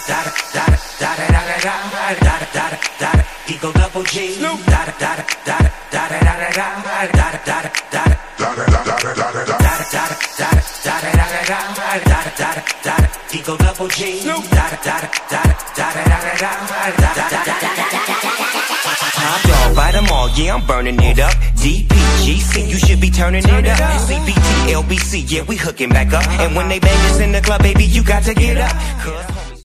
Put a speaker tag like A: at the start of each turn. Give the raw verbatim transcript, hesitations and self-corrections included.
A: Eagle double G. Da da da da da da da da da da da da. Eagle double G. Da da da da da da da da. Top dog, buy them all, yeah, I'm burning it up. D P G C, you should be turning it up. C B T, L B C, yeah, we hooking back up. And when they bang us in the club, baby, you got to get up.